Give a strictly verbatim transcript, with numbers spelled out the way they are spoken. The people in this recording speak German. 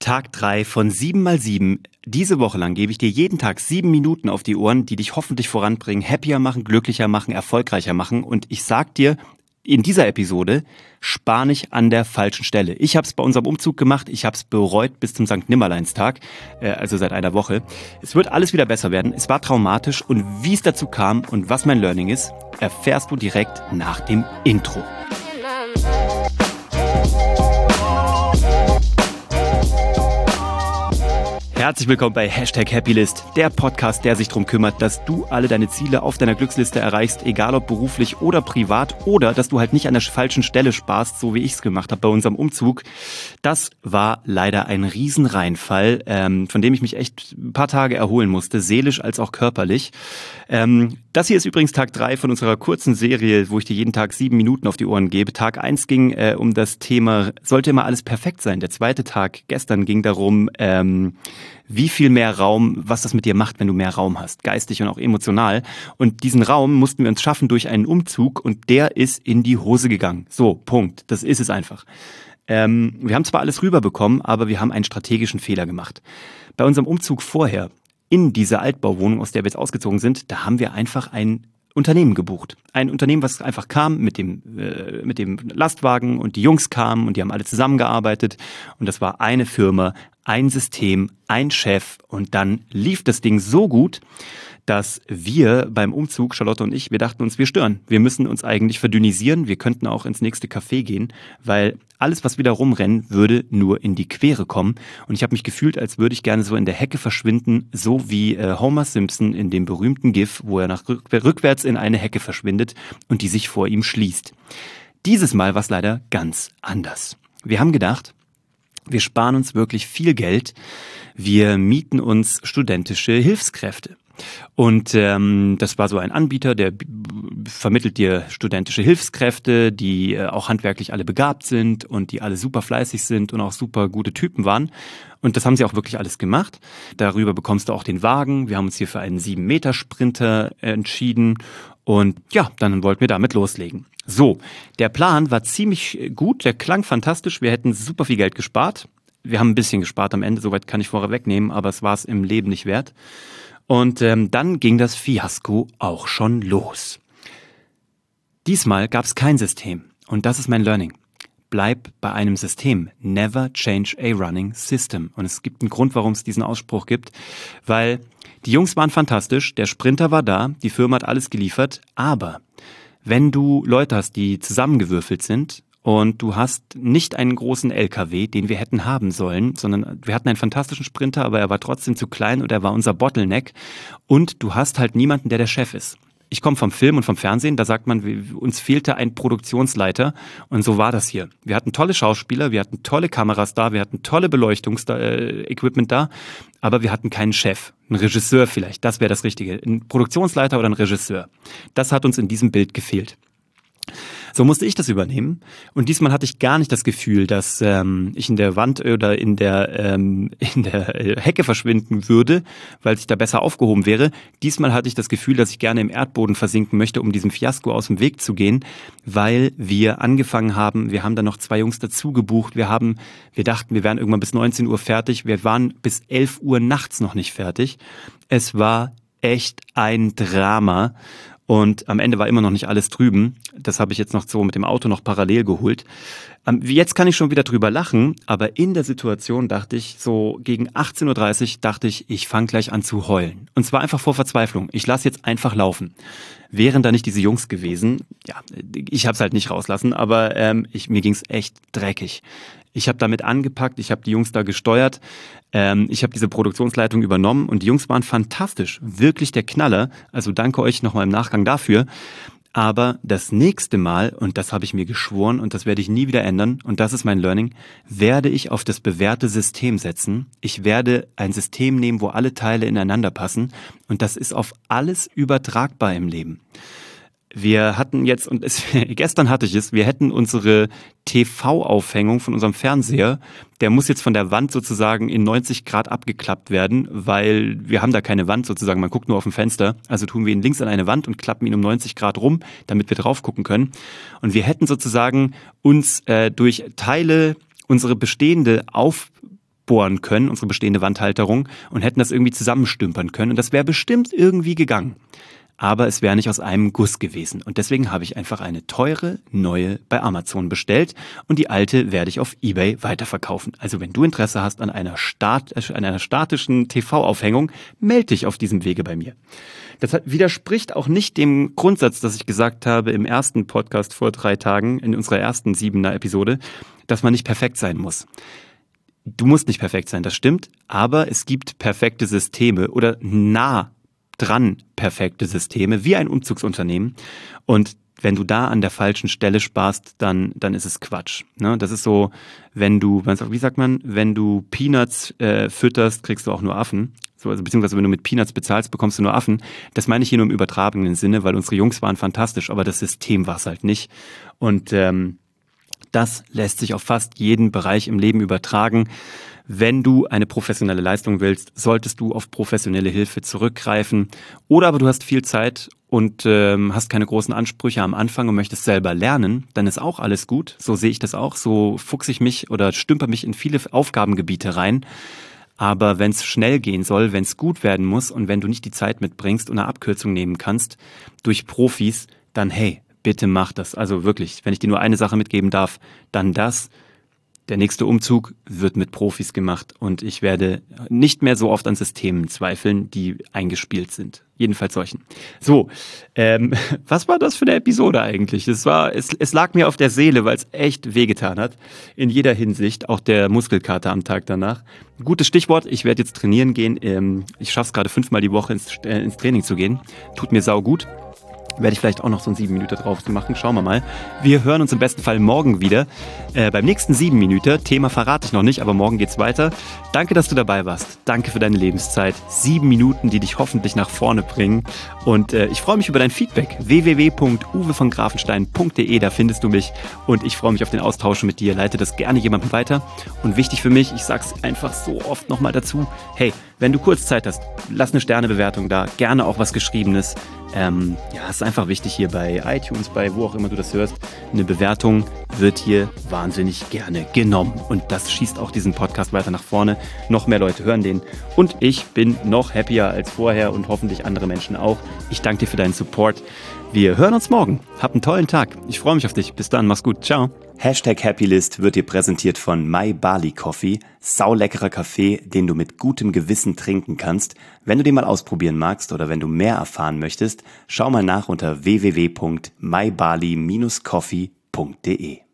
Tag drei von sieben mal sieben. Diese Woche lang gebe ich dir jeden Tag sieben Minuten auf die Ohren, die dich hoffentlich voranbringen, happier machen, glücklicher machen, erfolgreicher machen. Und ich sag dir, in dieser Episode spar nicht an der falschen Stelle. Ich habe es bei unserem Umzug gemacht, ich habe es bereut bis zum Sankt Nimmerleinstag, äh, also seit einer Woche. Es wird alles wieder besser werden, es war traumatisch und wie es dazu kam und was mein Learning ist, erfährst du direkt nach dem Intro. Herzlich willkommen bei Hashtag Happylist, der Podcast, der sich darum kümmert, dass du alle deine Ziele auf deiner Glücksliste erreichst, egal ob beruflich oder privat, oder dass du halt nicht an der falschen Stelle sparst, so wie ich es gemacht habe bei unserem Umzug. Das war leider ein Riesenreinfall, ähm, von dem ich mich echt ein paar Tage erholen musste, seelisch als auch körperlich. Ähm, das hier ist übrigens Tag drei von unserer kurzen Serie, wo ich dir jeden Tag sieben Minuten auf die Ohren gebe. Tag eins ging äh, um das Thema, sollte immer alles perfekt sein. Der zweite Tag gestern ging darum, ähm, wie viel mehr Raum, was das mit dir macht, wenn du mehr Raum hast, geistig und auch emotional. Und diesen Raum mussten wir uns schaffen durch einen Umzug und der ist in die Hose gegangen. So, Punkt. Das ist es einfach. Ähm, wir haben zwar alles rüberbekommen, aber wir haben einen strategischen Fehler gemacht. Bei unserem Umzug vorher in diese Altbauwohnung, aus der wir jetzt ausgezogen sind, da haben wir einfach ein Unternehmen gebucht. Ein Unternehmen, was einfach kam mit dem äh, mit dem Lastwagen und die Jungs kamen und die haben alle zusammengearbeitet und das war eine Firma, ein System, ein Chef und dann lief das Ding so gut, dass wir beim Umzug, Charlotte und ich, wir dachten uns, wir stören. Wir müssen uns eigentlich verdünnisieren, wir könnten auch ins nächste Café gehen, weil alles, was wieder rumrennen, würde nur in die Quere kommen. Und ich habe mich gefühlt, als würde ich gerne so in der Hecke verschwinden, so wie äh, Homer Simpson in dem berühmten GIF, wo er nach rück- rückwärts in eine Hecke verschwindet und die sich vor ihm schließt. Dieses Mal war es leider ganz anders. Wir haben gedacht, wir sparen uns wirklich viel Geld, wir mieten uns studentische Hilfskräfte. Und ähm, das war so ein Anbieter, der b- vermittelt dir studentische Hilfskräfte, die äh, auch handwerklich alle begabt sind und die alle super fleißig sind und auch super gute Typen waren. Und das haben sie auch wirklich alles gemacht. Darüber bekommst du auch den Wagen. Wir haben uns hier für einen sieben Meter Sprinter entschieden. Und ja, dann wollten wir damit loslegen. So, der Plan war ziemlich gut, der klang fantastisch. Wir hätten super viel Geld gespart. Wir haben ein bisschen gespart am Ende, soweit kann ich vorher wegnehmen, aber es war es im Leben nicht wert. Und ähm, dann ging das Fiasko auch schon los. Diesmal gab es kein System. Und das ist mein Learning. Bleib bei einem System. Never change a running system. Und es gibt einen Grund, warum es diesen Ausspruch gibt. Weil die Jungs waren fantastisch, der Sprinter war da, die Firma hat alles geliefert. Aber wenn du Leute hast, die zusammengewürfelt sind, und du hast nicht einen großen L K W, den wir hätten haben sollen, sondern wir hatten einen fantastischen Sprinter, aber er war trotzdem zu klein und er war unser Bottleneck. Und du hast halt niemanden, der der Chef ist. Ich komme vom Film und vom Fernsehen, da sagt man, uns fehlte ein Produktionsleiter und so war das hier. Wir hatten tolle Schauspieler, wir hatten tolle Kameras da, wir hatten tolle Beleuchtungsequipment da, aber wir hatten keinen Chef, einen Regisseur vielleicht, das wäre das Richtige, ein Produktionsleiter oder ein Regisseur. Das hat uns in diesem Bild gefehlt. So musste ich das übernehmen und diesmal hatte ich gar nicht das Gefühl, dass ähm, ich in der Wand oder in der ähm, in der Hecke verschwinden würde, weil ich da besser aufgehoben wäre. Diesmal hatte ich das Gefühl, dass ich gerne im Erdboden versinken möchte, um diesem Fiasko aus dem Weg zu gehen, weil wir angefangen haben, wir haben dann noch zwei Jungs dazu gebucht, wir haben, wir dachten, wir wären irgendwann bis neunzehn Uhr fertig, wir waren bis elf Uhr nachts noch nicht fertig. Es war echt ein Drama. Und am Ende war immer noch nicht alles drüben. Das habe ich jetzt noch so mit dem Auto noch parallel geholt. Jetzt kann ich schon wieder drüber lachen, aber in der Situation dachte ich, so gegen achtzehn Uhr dreißig dachte ich, ich fange gleich an zu heulen. Und zwar einfach vor Verzweiflung. Ich lasse jetzt einfach laufen. Wären da nicht diese Jungs gewesen, ja, ich habe es halt nicht rauslassen, aber ähm, ich, mir ging's echt dreckig. Ich habe damit angepackt, ich habe die Jungs da gesteuert, ähm, ich habe diese Produktionsleitung übernommen und die Jungs waren fantastisch, wirklich der Knaller. Also danke euch nochmal im Nachgang dafür. Aber das nächste Mal, und das habe ich mir geschworen und das werde ich nie wieder ändern, und das ist mein Learning, werde ich auf das bewährte System setzen. Ich werde ein System nehmen, wo alle Teile ineinander passen und das ist auf alles übertragbar im Leben. Wir hatten jetzt, und es, gestern hatte ich es, wir hätten unsere T V-Aufhängung von unserem Fernseher, der muss jetzt von der Wand sozusagen in neunzig Grad abgeklappt werden, weil wir haben da keine Wand sozusagen, man guckt nur auf dem Fenster. Also tun wir ihn links an eine Wand und klappen ihn um neunzig Grad rum, damit wir drauf gucken können. Und wir hätten sozusagen uns äh, durch Teile unsere bestehende auf aufbohren können, unsere bestehende Wandhalterung, und hätten das irgendwie zusammenstümpern können. Und das wäre bestimmt irgendwie gegangen. Aber es wäre nicht aus einem Guss gewesen. Und deswegen habe ich einfach eine teure, neue bei Amazon bestellt und die alte werde ich auf eBay weiterverkaufen. Also wenn du Interesse hast an einer, Stat- an einer statischen T V-Aufhängung, melde dich auf diesem Wege bei mir. Das widerspricht auch nicht dem Grundsatz, dass ich gesagt habe im ersten Podcast vor drei Tagen, in unserer ersten siebener Episode, dass man nicht perfekt sein muss. Du musst nicht perfekt sein, das stimmt, aber es gibt perfekte Systeme oder nah dran perfekte Systeme, wie ein Umzugsunternehmen. Und wenn du da an der falschen Stelle sparst, dann dann ist es Quatsch. Ne? Das ist so, wenn du, wie sagt man, wenn du Peanuts äh, fütterst, kriegst du auch nur Affen. So, also beziehungsweise wenn du mit Peanuts bezahlst, bekommst du nur Affen. Das meine ich hier nur im übertragenen Sinne, weil unsere Jungs waren fantastisch, aber das System war es halt nicht. Und ähm, das lässt sich auf fast jeden Bereich im Leben übertragen. Wenn du eine professionelle Leistung willst, solltest du auf professionelle Hilfe zurückgreifen. Oder aber du hast viel Zeit und ähm, hast keine großen Ansprüche am Anfang und möchtest selber lernen, dann ist auch alles gut. So sehe ich das auch. So fuchse ich mich oder stümper mich in viele Aufgabengebiete rein. Aber wenn es schnell gehen soll, wenn es gut werden muss und wenn du nicht die Zeit mitbringst und eine Abkürzung nehmen kannst durch Profis, dann hey, bitte mach das. Also wirklich, wenn ich dir nur eine Sache mitgeben darf, dann das. Der nächste Umzug wird mit Profis gemacht und ich werde nicht mehr so oft an Systemen zweifeln, die eingespielt sind. Jedenfalls solchen. So, ähm, was war das für eine Episode eigentlich? Es war, es, es lag mir auf der Seele, weil es echt wehgetan hat. In jeder Hinsicht, auch der Muskelkater am Tag danach. Gutes Stichwort, ich werde jetzt trainieren gehen. Ähm, ich schaffe es gerade fünfmal die Woche ins, äh, ins Training zu gehen. Tut mir sau gut. Werde ich vielleicht auch noch so ein sieben Minuten drauf machen. Schauen wir mal. Wir hören uns im besten Fall morgen wieder. Äh, beim nächsten sieben Minuten. Thema verrate ich noch nicht, aber morgen geht's weiter. Danke, dass du dabei warst. Danke für deine Lebenszeit. Sieben Minuten, die dich hoffentlich nach vorne bringen. Und äh, ich freue mich über dein Feedback. w w w punkt uwe von grafenstein punkt de, da findest du mich. Und ich freue mich auf den Austausch mit dir. Leite das gerne jemandem weiter. Und wichtig für mich, ich sag's einfach so oft nochmal dazu. Hey, wenn du kurz Zeit hast, lass eine Sternebewertung da. Gerne auch was Geschriebenes. Ähm, ja, es ist einfach wichtig hier bei iTunes, bei wo auch immer du das hörst. Eine Bewertung wird hier wahnsinnig gerne genommen. Und das schießt auch diesen Podcast weiter nach vorne. Noch mehr Leute hören den. Und ich bin noch happier als vorher und hoffentlich andere Menschen auch. Ich danke dir für deinen Support. Wir hören uns morgen. Hab einen tollen Tag. Ich freue mich auf dich. Bis dann. Mach's gut. Ciao. Hashtag Happylist wird dir präsentiert von My Barley Coffee. Sauleckerer Kaffee, den du mit gutem Gewissen trinken kannst. Wenn du den mal ausprobieren magst oder wenn du mehr erfahren möchtest, schau mal nach unter w w w punkt my barley dash coffee punkt de.